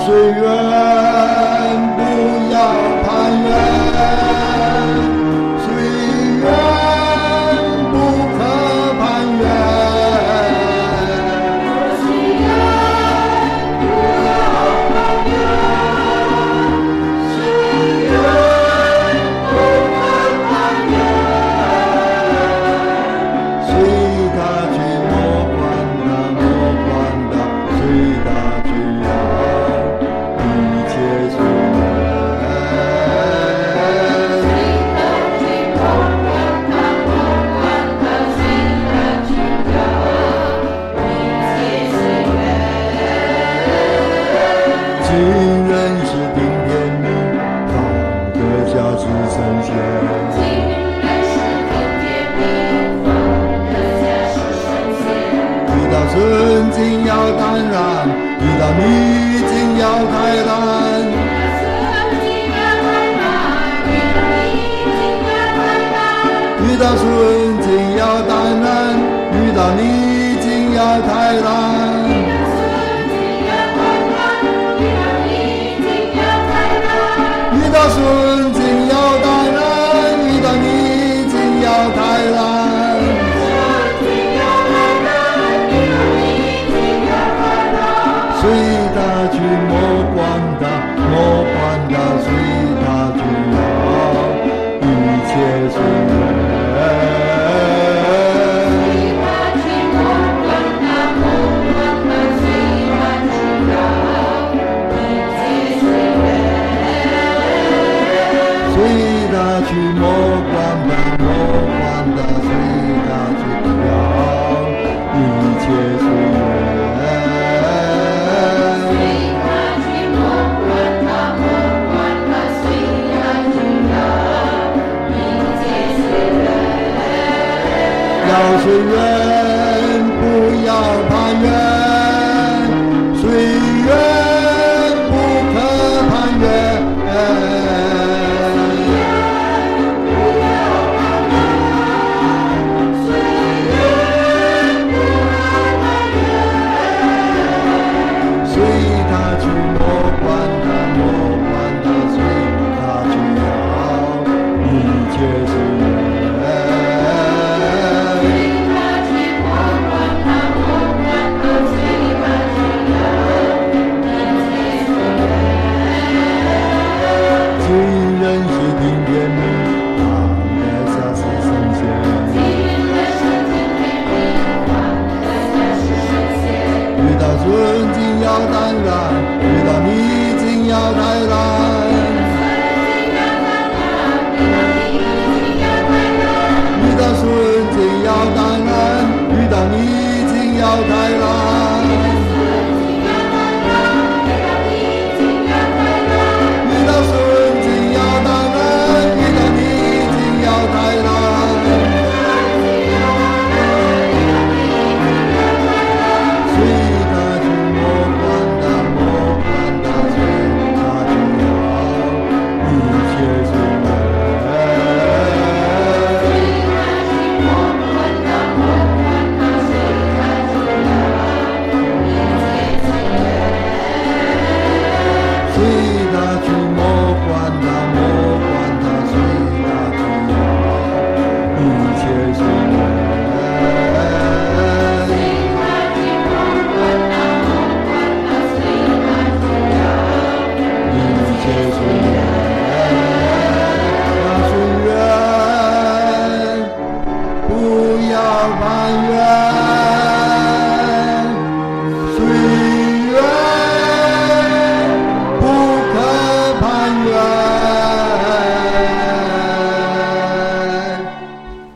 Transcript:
随缘，不要攀缘，随缘不可攀缘， 随缘不要攀缘，随缘不可攀缘， 随他去莫管他，莫管他，随他去呀，一切随缘。尽人是顶天命，方得下知神仙。遇到顺境要坦然，遇到逆境要开朗。遇到顺境要坦然，遇到逆境要开朗。遇到顺境要坦然，遇到逆境要开朗。随他去莫管他，莫管他，随他去呀，一切随缘。随他去莫管他，莫管他，随他去呀，一切随缘。要随缘。